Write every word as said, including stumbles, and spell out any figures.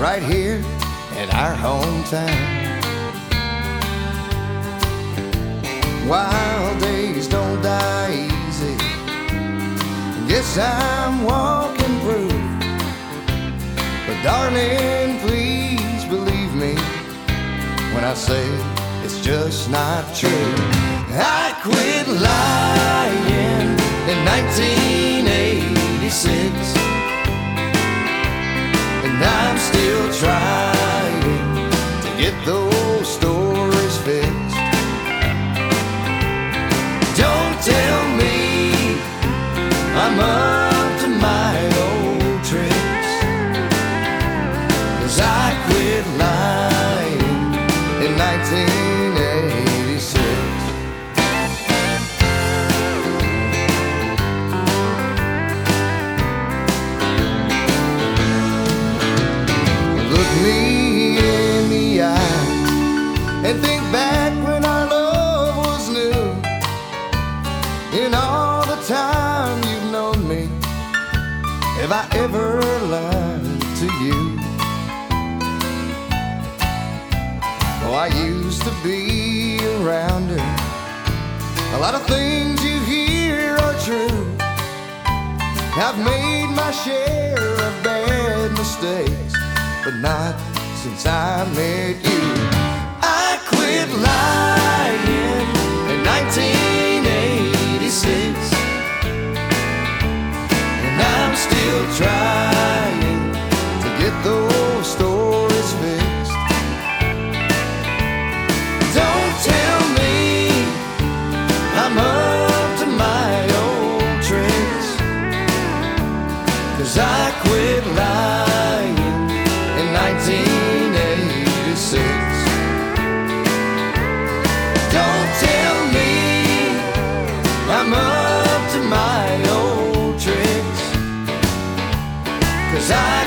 right here in our hometown. Wild days don't die easy. Guess I'm walking proof. But darling, please believe me when I say it's just not true. I quit lying in nineteen eighty-six, and I'm still trying to get those stories fixed. Don't tell me I'm up to my old tricks, 'cause I quit lying in nineteen eighty-six. Look me in the eye and think back when our love was new. In all the time you've known me, have I ever lied to you? Oh, I used to be around her. A lot of things you hear are true. I've made my share of bad mistakes, but not since I met you. I quit lying in nineteen eighty-six, and I'm still trying to get those stories fixed. Don't tell me I'm up to my old tricks, 'cause I quit lying in nineteen eighty-six. Don't tell me I'm up to my old tricks, 'cause I